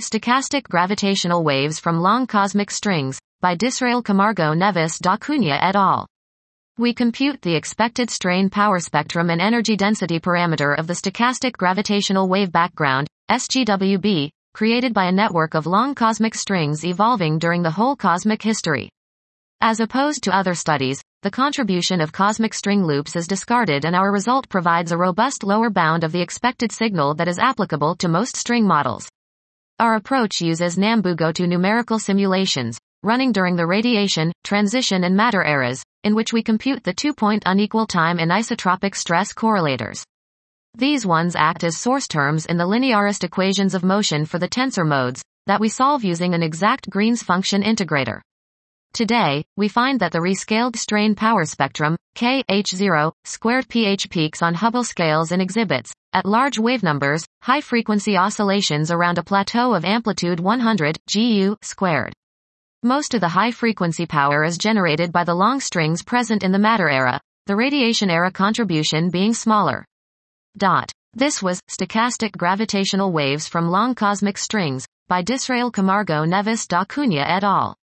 Stochastic Gravitational Waves from Long Cosmic Strings, by Disraeli Camargo Neves da Cunha et al. We compute the expected strain power spectrum and energy density parameter of the stochastic gravitational wave background, SGWB, created by a network of long cosmic strings evolving during the whole cosmic history. As opposed to other studies, the contribution of cosmic string loops is discarded and our result provides a robust lower bound of the expected signal that is applicable to most string models. Our approach uses Nambu-Goto numerical simulations, running during the radiation, transition and matter eras, in which we compute the two-point unequal time anisotropic stress correlators. These ones act as source terms in the linearist equations of motion for the tensor modes, that we solve using an exact Green's function integrator. Today, we find that the rescaled strain power spectrum, K(h0) squared pH peaks on Hubble scales and exhibits, at large wave numbers, high-frequency oscillations around a plateau of amplitude 100 GU squared. Most of the high-frequency power is generated by the long strings present in the matter era, the radiation era contribution being smaller. This was Stochastic Gravitational Waves from Long Cosmic Strings, by Disraeli Camargo Neves da Cunha et al.